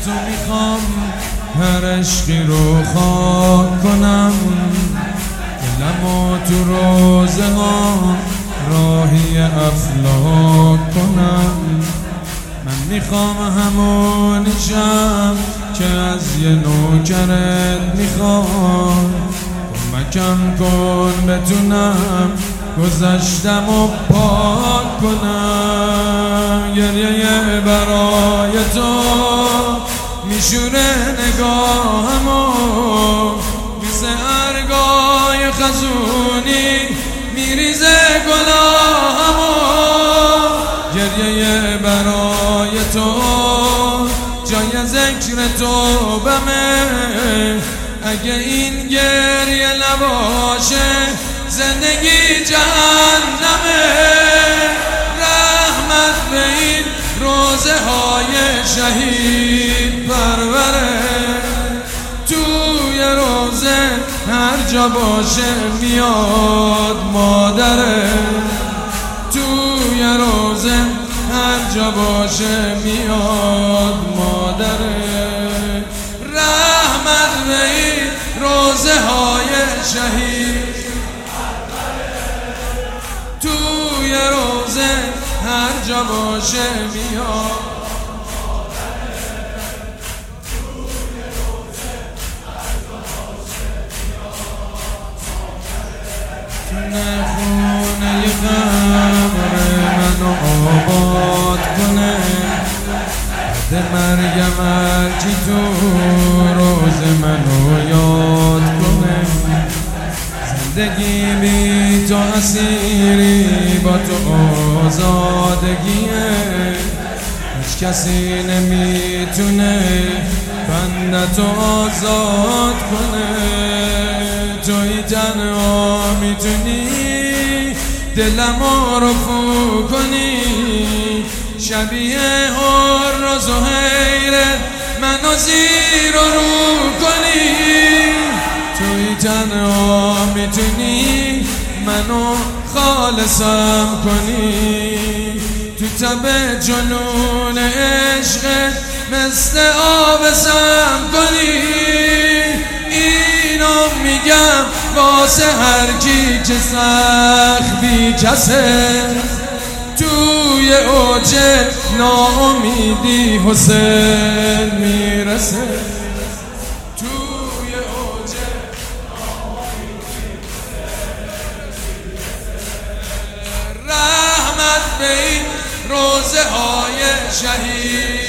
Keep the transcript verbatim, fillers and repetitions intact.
تو میخوام هر عشقی رو خاک کنم، دلمو تو روزه ها راهی افلاک کنم. من میخوام همونیشم که از یه نوکرت میخوام، کمکم کن بتونم گذشتم و پاک کنم. گریه برای تو میشوره نگاهمو، مثل ارگای خزونی میریزه گناهمو. گریه برای تو جای ذکر تو بمه، اگه این گریه نباشه زندگی جهنمه. رحمت به این روزه های شهید پروره، توی روزه هر جا باشه میاد مادره. توی روزه هر جا باشه میاد مادره. رحمت به این روزه های شهید، توی روزه هر جا باشه میاد. تونه خونه ی قبر منو آباد کنه، بعد مرگم هرچی تو روز منو یاد کنه. زندگی بی تو اسیری، با تو آزادگیه. هیچ کسی نمیتونه بندتو آزاد کنه. توی تنها میتونی دلمو رفو کنی، شبیه هر و زهیرت منو زیر و رو کنی. توی تنها میتونی منو خالصم کنی، تو تب جنون عشقت مثل آب سم کنی. اینو میگم واسه هر کی که سخت بی کسه، توی اوج ناامیدی حسین میرسه. توی اوج ناامیدی رحمت به این روزه های شهید،